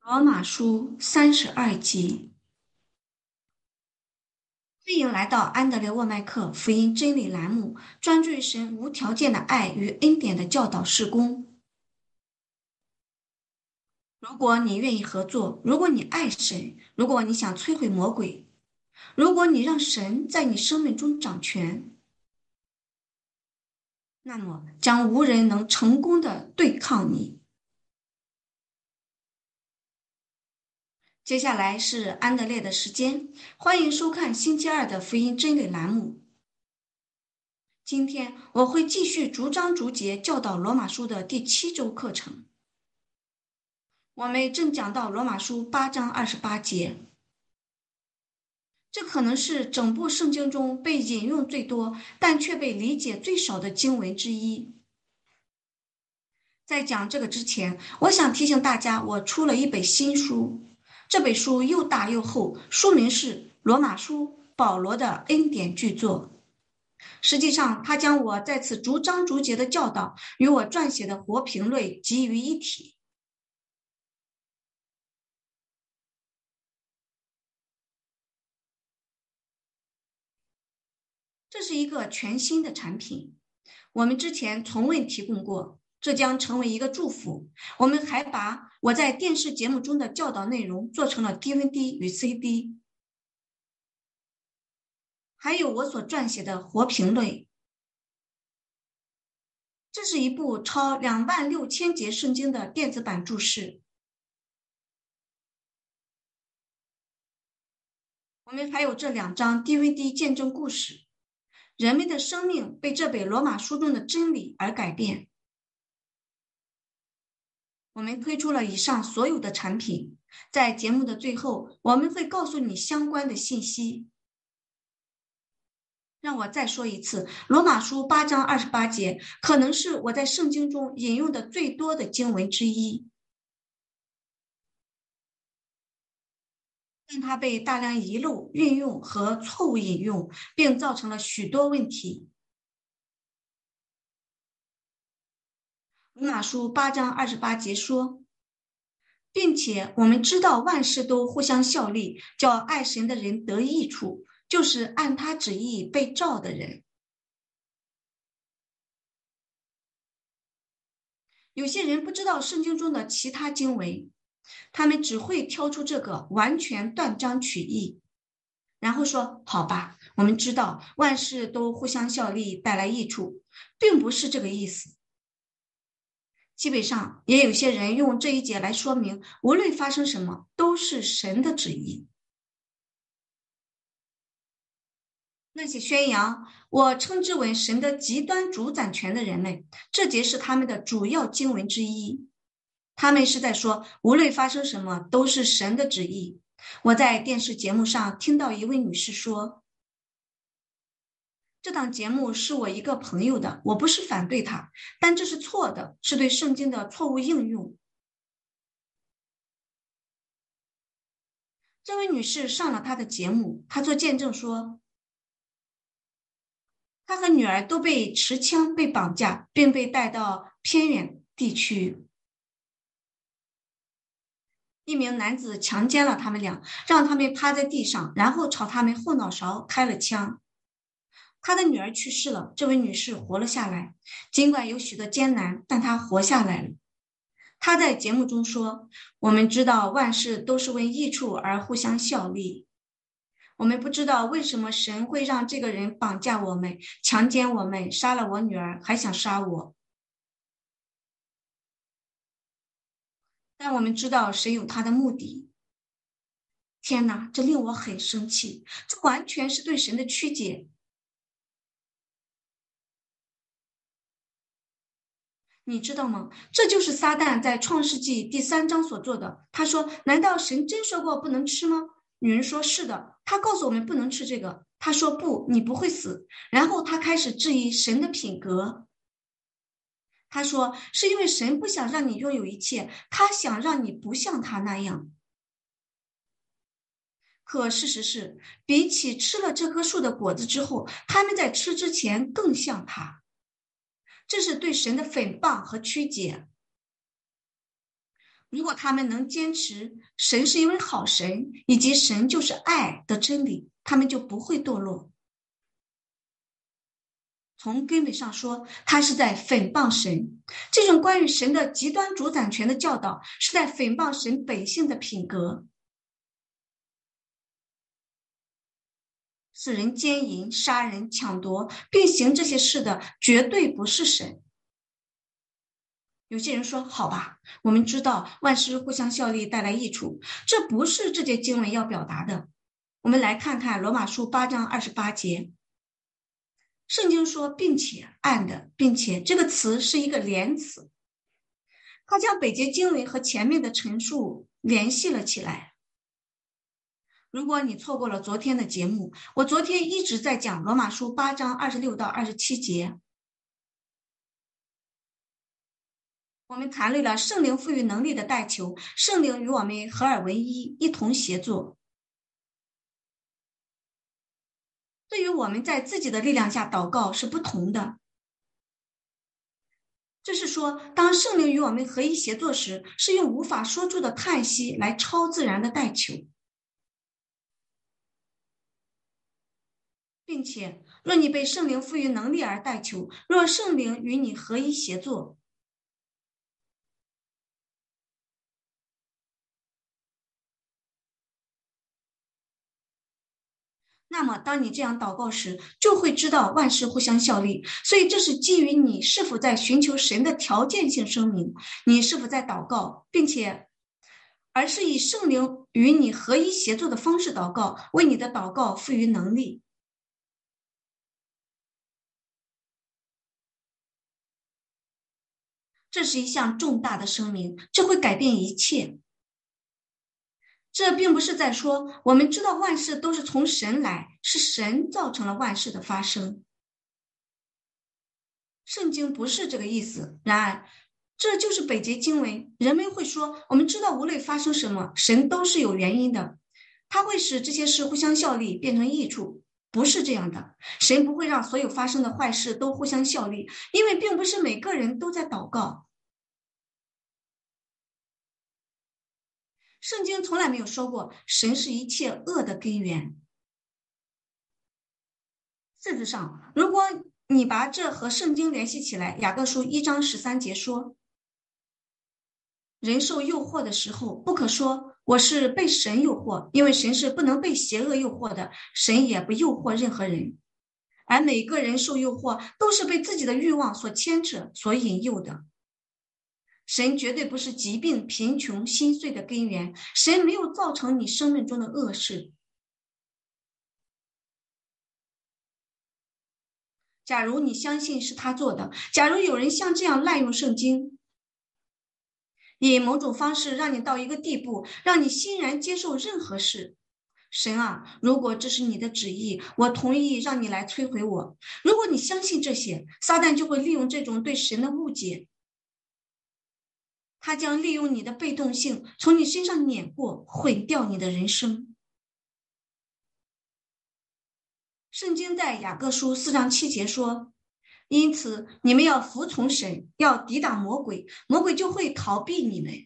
罗马书32集，欢迎来到安德烈沃麦克福音真理栏目，专注于神无条件的爱与恩典的教导事工。如果你愿意合作，如果你爱神，如果你想摧毁魔鬼，如果你让神在你生命中掌权，那么将无人能成功的对抗你。接下来是安德烈的时间，欢迎收看星期二的福音真理栏目。今天我会继续逐章逐节教导罗马书的第7周课程。我们正讲到罗马书8章28节，这可能是整部圣经中被引用最多，但却被理解最少的经文之一。在讲这个之前，我想提醒大家，我出了一本新书，这本书又大又厚，书名是《罗马书：保罗的恩典巨作》。实际上，他将我在此逐章逐节的教导与我撰写的活评论集于一体。这是一个全新的产品，我们之前从未提供过，这将成为一个祝福。我们还把我在电视节目中的教导内容做成了 DVD 与 CD， 还有我所撰写的活评论。这是一部超26000节圣经的电子版注释。我们还有这2张 DVD 见证故事，人们的生命被这本罗马书中的真理而改变。我们推出了以上所有的产品，在节目的最后，我们会告诉你相关的信息。让我再说一次，罗马书8章28节可能是我在圣经中引用的最多的经文之一，但它被大量遗漏、运用和错误引用，并造成了许多问题。罗马书8章28节说，并且我们知道万事都互相效力，叫爱神的人得益处，就是按他旨意被召的人。有些人不知道圣经中的其他经文，他们只会挑出这个，完全断章取义，然后说好吧，我们知道万事都互相效力，带来益处，并不是这个意思。基本上也有些人用这一节来说明，无论发生什么都是神的旨意。那些宣扬我称之为神的极端主宰权的人们，这节是他们的主要经文之一。他们是在说，无论发生什么都是神的旨意。我在电视节目上听到一位女士说，这档节目是我一个朋友的，我不是反对他，但这是错的，是对圣经的错误应用。这位女士上了他的节目，她做见证说，她和女儿都被持枪被绑架，并被带到偏远地区。一名男子强奸了他们俩，让他们趴在地上，然后朝他们后脑勺开了枪。他的女儿去世了，这位女士活了下来，尽管有许多艰难，但她活下来了。她在节目中说，我们知道万事都是为益处而互相效力。我们不知道为什么神会让这个人绑架我们，强奸我们，杀了我女儿，还想杀我。但我们知道神有他的目的。天哪，这令我很生气，这完全是对神的曲解。你知道吗？这就是撒旦在创世纪第3章所做的。他说，难道神真说过不能吃吗？女人说是的，他告诉我们不能吃这个。他说不，你不会死。然后他开始质疑神的品格。他说是因为神不想让你拥有一切，他想让你不像他那样。可事实是，比起吃了这棵树的果子之后，他们在吃之前更像他。这是对神的诽谤和曲解。 如果他们能坚持神是一位好神，以及神就是爱的真理，他们就不会堕落。从根本上说，他是在诽谤神。这种关于神的极端主宰权的教导，是在诽谤神百姓的品格。使人奸淫、杀人、抢夺，并行这些事的，绝对不是神。有些人说：“好吧，我们知道万事互相效力，带来益处，这不是这节经文要表达的。”我们来看看罗马书8章28节。圣经说并且按的，并且这个词是一个连词，它将本节经文和前面的陈述联系了起来。如果你错过了昨天的节目，我昨天一直在讲罗马书8章26到27节，我们谈论了圣灵赋予能力的代求，圣灵与我们合而为一，一同协作。对于我们在自己的力量下祷告是不同的。这是说，当圣灵与我们合一协作时，是用无法说出的叹息来超自然的代求，并且若你被圣灵赋予能力而代求，若圣灵与你合一协作，那么当你这样祷告时，就会知道万事互相效力。所以这是基于你是否在寻求神的条件性声明，你是否在祷告，并且而是以圣灵与你合一协作的方式祷告，为你的祷告赋予能力。这是一项重大的声明，这会改变一切。这并不是在说我们知道万事都是从神来，是神造成了万事的发生。圣经不是这个意思。然而这就是本节经文。人们会说，我们知道无论发生什么，神都是有原因的，他会使这些事互相效力，变成益处。不是这样的，神不会让所有发生的坏事都互相效力，因为并不是每个人都在祷告。圣经从来没有说过神是一切恶的根源。事实上，如果你把这和圣经联系起来，雅各书1章13节说，人受诱惑的时候，不可说我是被神诱惑，因为神是不能被邪恶诱惑的，神也不诱惑任何人。而每个人受诱惑都是被自己的欲望所牵扯、所引诱的。神绝对不是疾病、贫穷、心碎的根源，神没有造成你生命中的恶事。假如你相信是他做的，假如有人像这样滥用圣经，以某种方式让你到一个地步，让你欣然接受任何事，神啊，如果这是你的旨意，我同意让你来摧毁我。如果你相信这些，撒旦就会利用这种对神的误解，他将利用你的被动性从你身上碾过，毁掉你的人生。圣经在雅各书4章7节说，因此你们要服从神，要抵挡魔鬼，魔鬼就会逃避你们。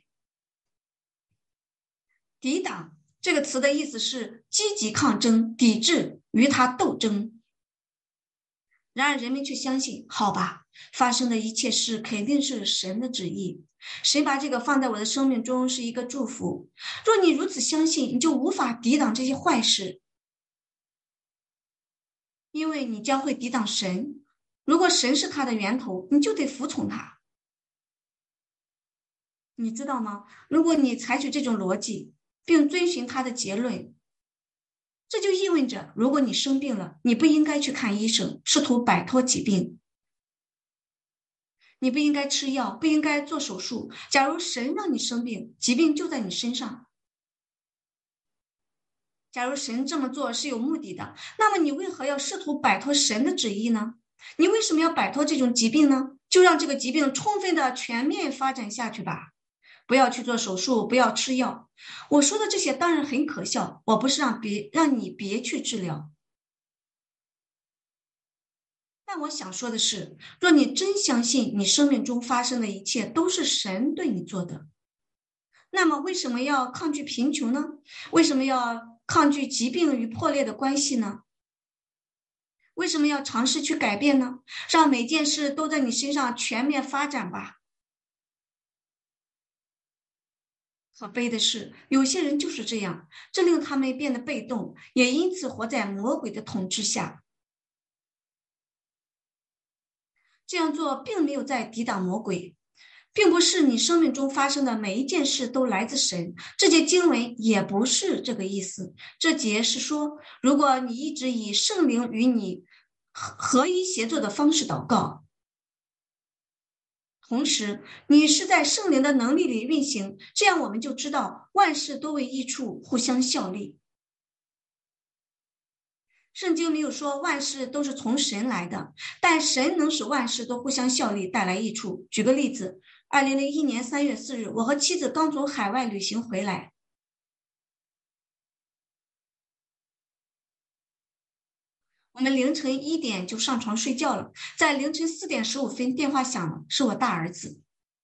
抵挡这个词的意思是积极抗争、抵制，与他斗争。然而人们却相信，好吧，发生的一切事肯定是神的旨意，神把这个放在我的生命中是一个祝福。若你如此相信，你就无法抵挡这些坏事，因为你将会抵挡神。如果神是他的源头，你就得服从他。你知道吗？如果你采取这种逻辑，并遵循他的结论，这就意味着，如果你生病了，你不应该去看医生，试图摆脱疾病。你不应该吃药，不应该做手术。假如神让你生病，疾病就在你身上。假如神这么做是有目的的，那么你为何要试图摆脱神的旨意呢？你为什么要摆脱这种疾病呢？就让这个疾病充分的全面发展下去吧。不要去做手术，不要吃药。我说的这些当然很可笑，我不是让你别去治疗。但我想说的是，若你真相信你生命中发生的一切都是神对你做的， 那么为什么要抗拒贫穷呢？为什么要抗拒疾病与破裂的关系呢？为什么要尝试去改变呢？让每件事都在你身上全面发展吧。可悲的是，有些人就是这样，这令他们变得被动，也因此活在魔鬼的统治下。这样做并没有在抵挡魔鬼，并不是你生命中发生的每一件事都来自神。这节经文也不是这个意思。这节是说，如果你一直以圣灵与你合一协作的方式祷告，同时你是在圣灵的能力里运行，这样我们就知道万事都为益处，互相效力。圣经没有说万事都是从神来的，但神能使万事都互相效力，带来益处。举个例子，2001年3月4日，我和妻子刚从海外旅行回来，我们凌晨1点就上床睡觉了，在凌晨4点15分电话响了，是我大儿子。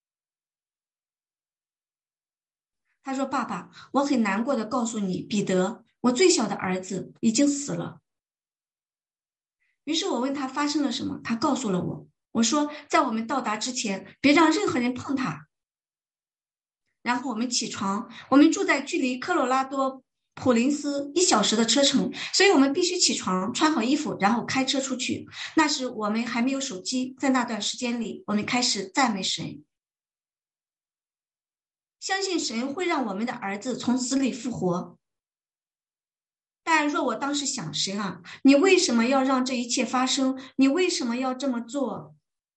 他说：爸爸，我很难过的告诉你，彼得，我最小的儿子已经死了。于是我问他发生了什么，他告诉了我。我说，在我们到达之前，别让任何人碰他。然后我们起床，我们住在距离科罗拉多普林斯1小时的车程，所以我们必须起床，穿好衣服，然后开车出去。那时我们还没有手机，在那段时间里，我们开始赞美神，相信神会让我们的儿子从死里复活。但若我当时想，神啊，你为什么要让这一切发生？你为什么要这么做？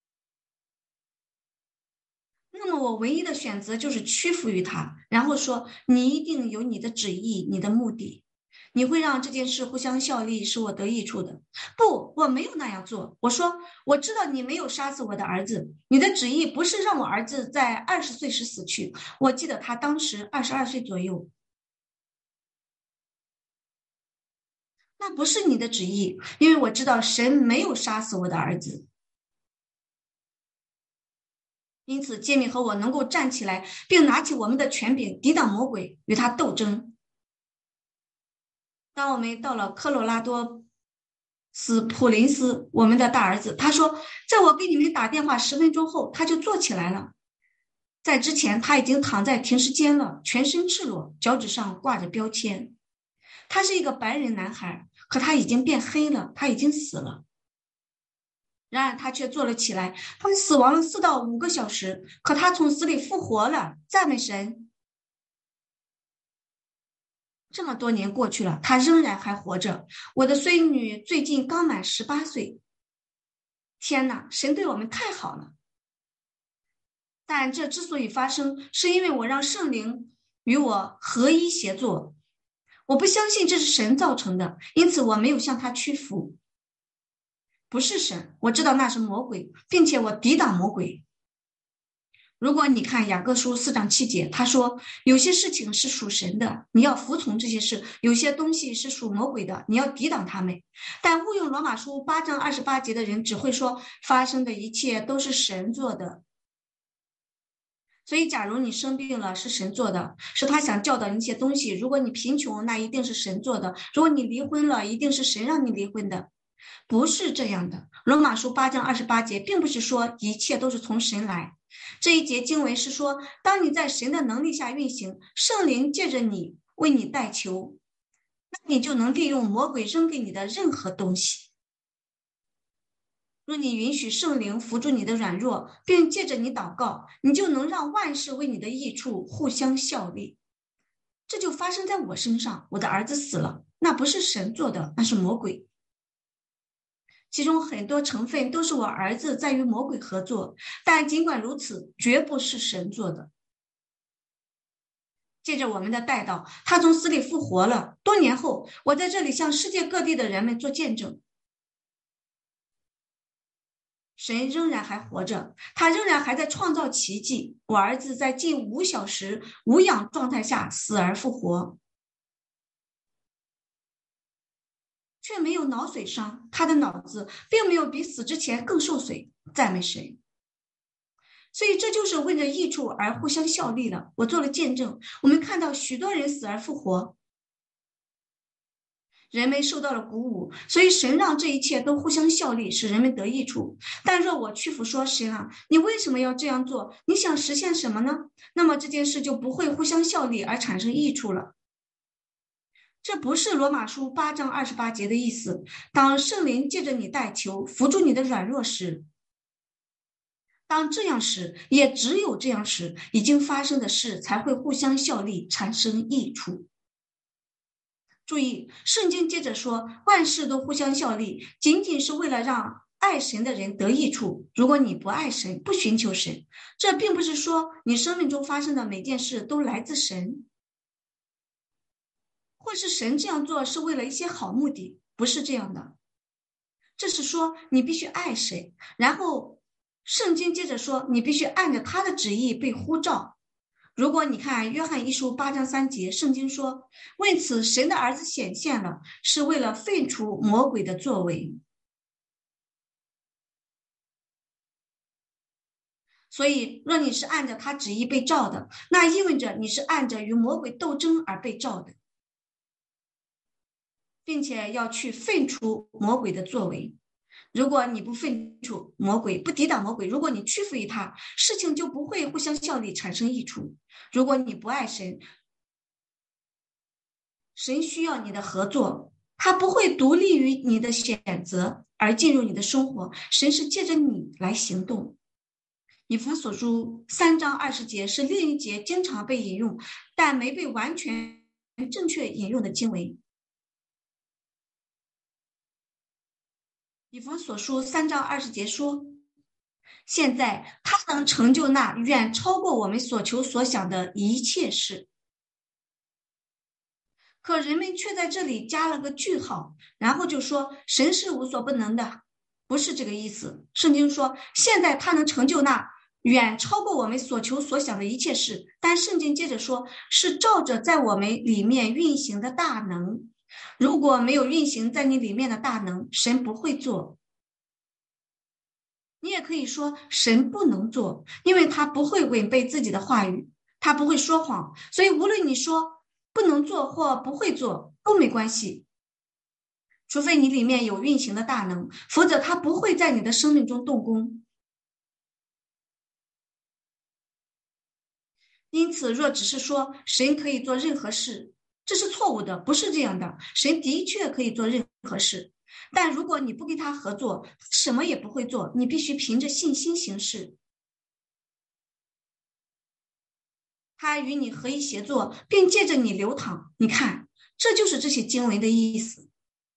那么我唯一的选择就是屈服于他，然后说你一定有你的旨意，你的目的，你会让这件事互相效力，使我得益处的。不，我没有那样做。我说我知道你没有杀死我的儿子，你的旨意不是让我儿子在20岁时死去。我记得他当时22岁左右，那不是你的旨意，因为我知道神没有杀死我的儿子。因此，杰米和我能够站起来，并拿起我们的权柄抵挡魔鬼，与他斗争。当我们到了科罗拉多斯普林斯，我们的大儿子他说，在我给你们打电话10分钟后，他就坐起来了。在之前，他已经躺在停尸间了，全身赤裸，脚趾上挂着标签。他是一个白人男孩，可他已经变黑了，他已经死了。然而他却坐了起来，他死亡了4到5个小时，可他从死里复活了，赞美神！这么多年过去了，他仍然还活着。我的孙女最近刚满18岁。天哪，神对我们太好了！但这之所以发生，是因为我让圣灵与我合一协作。我不相信这是神造成的，因此我没有向他屈服。不是神，我知道那是魔鬼，并且我抵挡魔鬼。如果你看雅各书4章7节，他说有些事情是属神的，你要服从这些事；有些东西是属魔鬼的，你要抵挡他们。但误用罗马书8章28节的人只会说发生的一切都是神做的。所以假如你生病了，是神做的，是他想教导你一些东西。如果你贫穷，那一定是神做的。如果你离婚了，一定是神让你离婚的。不是这样的。罗马书8章28节并不是说一切都是从神来，这一节经文是说，当你在神的能力下运行，圣灵借着你为你代求，那你就能利用魔鬼扔给你的任何东西。若你允许圣灵扶助你的软弱，并借着你祷告，你就能让万事为你的益处互相效力。这就发生在我身上，我的儿子死了，那不是神做的，那是魔鬼。其中很多成分都是我儿子在与魔鬼合作，但尽管如此，绝不是神做的。借着我们的代祷，他从死里复活了。多年后，我在这里向世界各地的人们做见证。神仍然还活着，他仍然还在创造奇迹。我儿子在近5小时无氧状态下死而复活，却没有脑损伤，他的脑子并没有比死之前更受损。赞美神！ 所以这就是为了益处而互相效力了。我做了见证，我们看到许多人死而复活，人们受到了鼓舞，所以神让这一切都互相效力，使人们得益处。但若我屈服说神啊，你为什么要这样做？你想实现什么呢？那么这件事就不会互相效力而产生益处了。这不是罗马书8章28节的意思。当圣灵借着你代求，扶助你的软弱时，当这样时，也只有这样时，已经发生的事才会互相效力，产生益处。注意，圣经接着说，万事都互相效力，仅仅是为了让爱神的人得益处。如果你不爱神，不寻求神，这并不是说你生命中发生的每件事都来自神，或是神这样做是为了一些好目的，不是这样的。这是说你必须爱谁，然后圣经接着说，你必须按着他的旨意被呼召。如果你看约翰一书8章3节，圣经说，为此神的儿子显现了，是为了废除魔鬼的作为。所以若你是按着他旨意被召的，那意味着你是按着与魔鬼斗争而被召的，并且要去废除魔鬼的作为。如果你不废除魔鬼，不抵挡魔鬼，如果你屈服于他，事情就不会互相效力，产生益处。如果你不爱神，神需要你的合作，他不会独立于你的选择而进入你的生活，神是借着你来行动。以弗所书3章20节是另一节经常被引用，但没被完全正确引用的经文。以弗所书3章20节说，现在他能成就那远超过我们所求所想的一切事。可人们却在这里加了个句号，然后就说神是无所不能的，不是这个意思。圣经说现在他能成就那远超过我们所求所想的一切事，但圣经接着说是照着在我们里面运行的大能。如果没有运行在你里面的大能，神不会做。你也可以说神不能做，因为他不会违背自己的话语，他不会说谎，所以无论你说不能做或不会做都没关系，除非你里面有运行的大能，否则他不会在你的生命中动工。因此若只是说神可以做任何事，这是错误的，不是这样的。神的确可以做任何事，但如果你不跟他合作，什么也不会做，你必须凭着信心行事。他与你合一协作，并借着你流淌。你看，这就是这些经文的意思。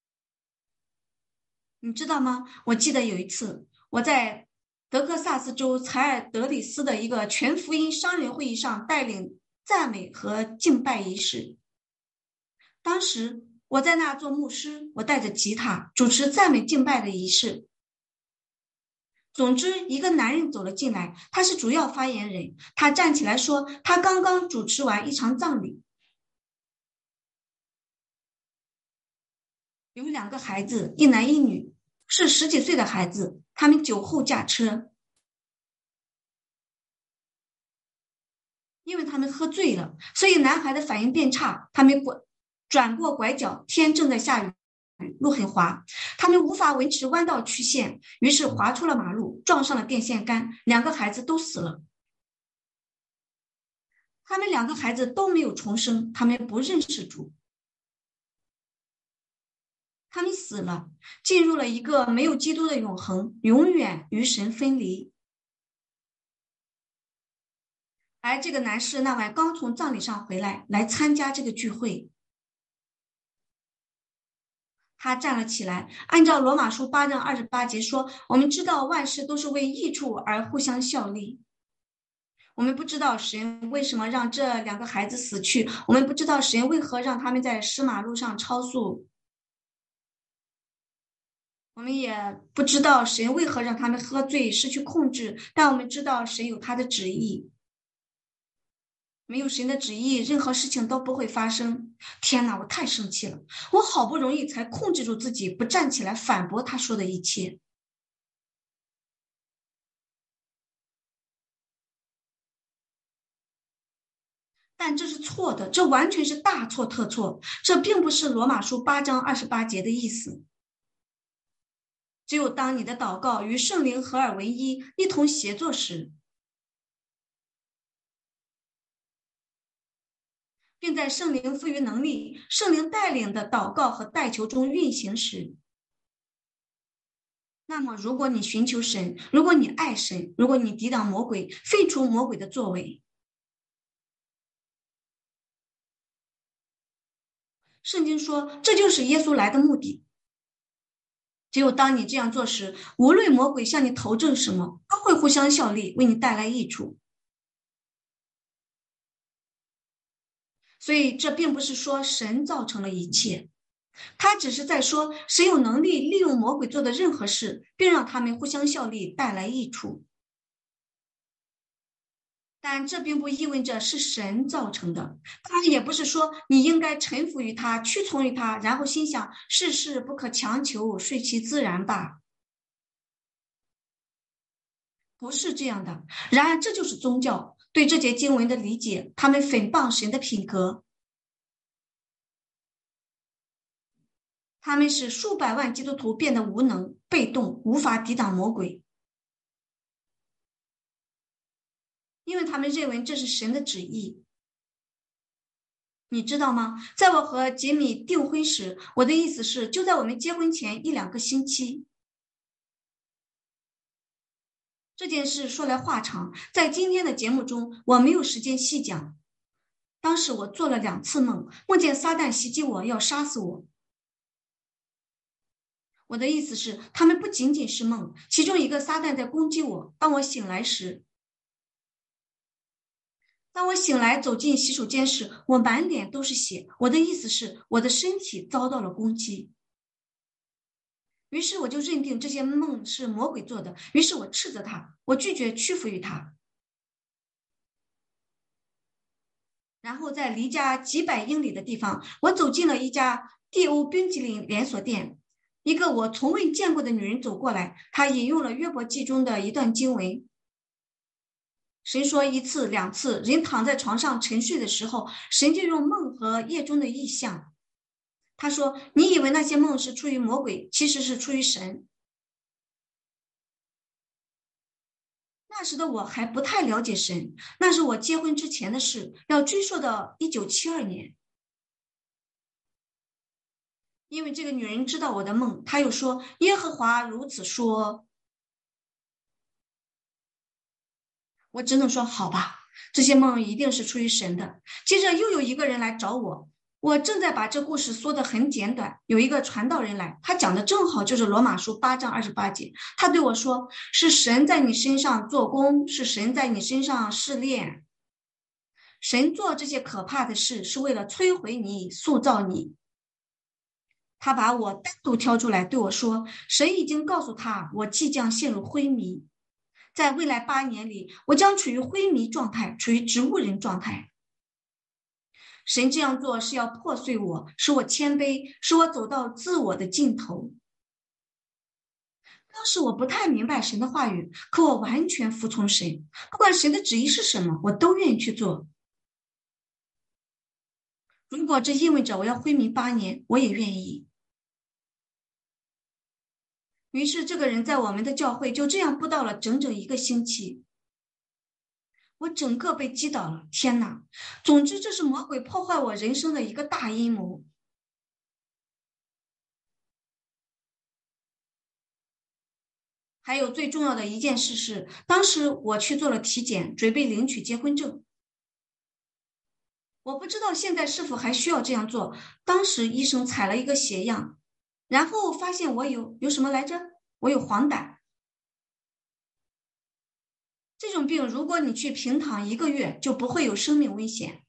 你知道吗？我记得有一次，我在德克萨斯州采尔德里斯的一个全福音商人会议上带领赞美和敬拜仪式。当时我在那做牧师，我带着吉他主持赞美敬拜的仪式。总之，一个男人走了进来，他是主要发言人。他站起来说，他刚刚主持完一场葬礼，有2个孩子，一男一女，是10几岁的孩子，他们酒后驾车，因为他们喝醉了，所以男孩的反应变差，他们转过拐角，天正在下雨，路很滑，他们无法维持弯道曲线，于是滑出了马路，撞上了电线杆，2个孩子都死了。他们2个孩子都没有重生，他们不认识主，他们死了，进入了一个没有基督的永恒，永远与神分离。而这个男士那晚刚从葬礼上回来，来参加这个聚会。他站了起来，按照罗马书8章28节说，我们知道万事都是为益处而互相效力。我们不知道神为什么让这2个孩子死去，我们不知道神为何让他们在石马路上超速，我们也不知道神为何让他们喝醉失去控制，但我们知道神有他的旨意。没有神的旨意，任何事情都不会发生。天哪，我太生气了！我好不容易才控制住自己，不站起来反驳他说的一切。 但这是错的，这完全是大错特错，这并不是罗马书8章28节的意思。只有当你的祷告与圣灵合而为一，一同协作时，并在圣灵赋予能力、圣灵带领的祷告和代求中运行时，那么如果你寻求神，如果你爱神，如果你抵挡魔鬼，废除魔鬼的作为，圣经说这就是耶稣来的目的。只有当你这样做时，无论魔鬼向你投掷什么，都会互相效力，为你带来益处。所以这并不是说神造成了一切，他只是在说神有能力利用魔鬼做的任何事，并让他们互相效力，带来益处。但这并不意味着是神造成的，他也不是说你应该臣服于他，屈从于他，然后心想世事不可强求，顺其自然吧。不是这样的。然而这就是宗教对这节经文的理解，他们诽谤神的品格，他们使数百万基督徒变得无能、被动，无法抵挡魔鬼，因为他们认为这是神的旨意。你知道吗？在我和杰米订婚时，我的意思是，就在我们结婚前1-2个星期。这件事说来话长，在今天的节目中，我没有时间细讲。当时我做了2次梦，梦见撒旦袭击我，要杀死我。我的意思是，他们不仅仅是梦，其中一个撒旦在攻击我。当我醒来走进洗手间时，我满脸都是血。我的意思是，我的身体遭到了攻击。于是我就认定这些梦是魔鬼做的，于是我斥责他，我拒绝屈服于他。然后在离家几百英里的地方，我走进了一家地欧冰激凌连锁店。一个我从未见过的女人走过来，她引用了约伯记中的一段经文。神说1次2次，人躺在床上沉睡的时候，神就用梦和夜中的异象。他说，你以为那些梦是出于魔鬼，其实是出于神。那时的我还不太了解神，那是我结婚之前的事，要追溯到1972年。因为这个女人知道我的梦，她又说耶和华如此说。我只能说好吧，这些梦一定是出于神的。接着又有一个人来找我，我正在把这故事说得很简短，有一个传道人来，他讲的正好就是罗马书8章28节。他对我说，是神在你身上做工，是神在你身上试炼。神做这些可怕的事是为了摧毁你，塑造你。他把我单独挑出来对我说，神已经告诉他，我即将陷入昏迷，在未来8年里，我将处于昏迷状态，处于植物人状态。神这样做是要破碎我，使我谦卑，使我走到自我的尽头。当时我不太明白神的话语，可我完全服从神，不管神的旨意是什么，我都愿意去做。如果这意味着我要昏迷8年，我也愿意。于是这个人在我们的教会就这样布道了整整1个星期。我整个被击倒了，天哪！总之，这是魔鬼破坏我人生的一个大阴谋。还有最重要的一件事是，当时我去做了体检，准备领取结婚证。我不知道现在是否还需要这样做。当时医生采了一个血样，然后发现我有什么来着？我有黄疸。这种病，如果你去平躺1个月，就不会有生命危险。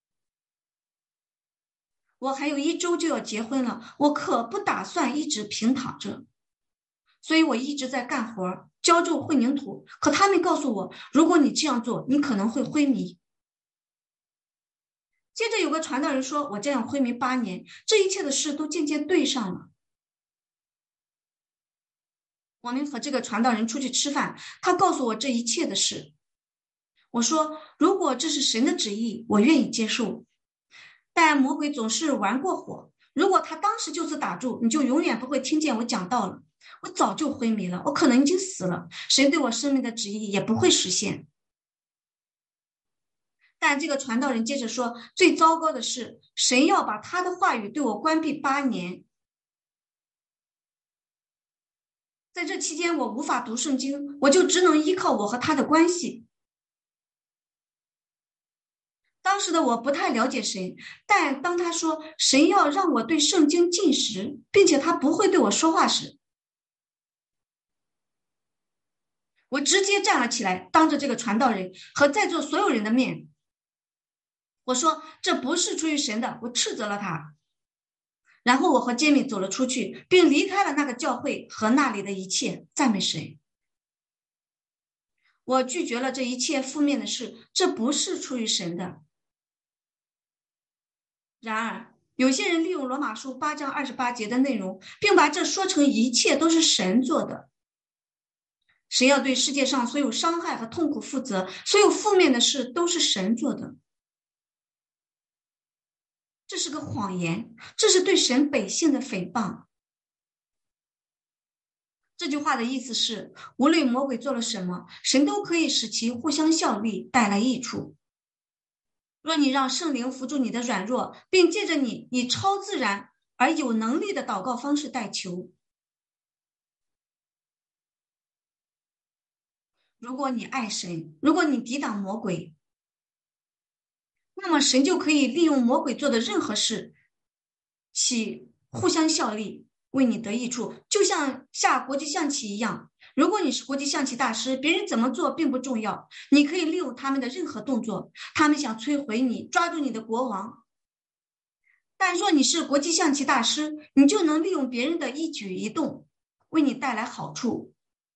我还有1周就要结婚了，我可不打算一直平躺着，所以我一直在干活，浇筑混凝土。可他们告诉我，如果你这样做，你可能会昏迷。接着有个传道人说，我这样昏迷8年，这一切的事都渐渐对上了。我们和这个传道人出去吃饭，他告诉我这一切的事。 我说，如果这是神的旨意，我愿意接受。但魔鬼总是玩过火，如果他当时就此打住，你就永远不会听见我讲道了。我早就昏迷了，我可能已经死了，神对我生命的旨意也不会实现。但这个传道人接着说，最糟糕的是，神要把他的话语对我关闭8年。在这期间，我无法读圣经，我就只能依靠我和他的关系。当时的我不太了解神，但当他说神要让我对圣经进食，并且他不会对我说话时，我直接站了起来，当着这个传道人和在座所有人的面，我说这不是出于神的，我斥责了他。然后我和杰米走了出去，并离开了那个教会和那里的一切。赞美神！我拒绝了这一切负面的事，这不是出于神的。然而，有些人利用罗马书8章28节的内容，并把这说成一切都是神做的。神要对世界上所有伤害和痛苦负责，所有负面的事都是神做的。这是个谎言，这是对神百姓的诽谤。这句话的意思是，无论魔鬼做了什么，神都可以使其互相效力，带来益处。若你让圣灵扶助你的软弱，并借着你以超自然而有能力的祷告方式代求，如果你爱神，如果你抵挡魔鬼，那么神就可以利用魔鬼做的任何事，起互相效力，为你得益处，就像下国际象棋一样。如果你是国际象棋大师，别人怎么做并不重要，你可以利用他们的任何动作，他们想摧毁你，抓住你的国王。但若你是国际象棋大师，你就能利用别人的一举一动，为你带来好处。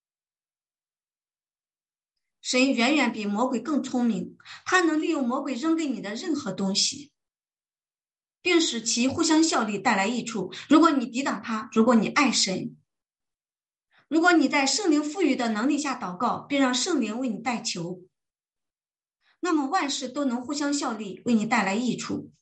神远远比魔鬼更聪明，他能利用魔鬼扔给你的任何东西，并使其互相效力，带来益处。如果你抵挡他，如果你爱神，如果你在圣灵赋予的能力下祷告，并让圣灵为你代求，那么万事都能互相效力，为你带来益处。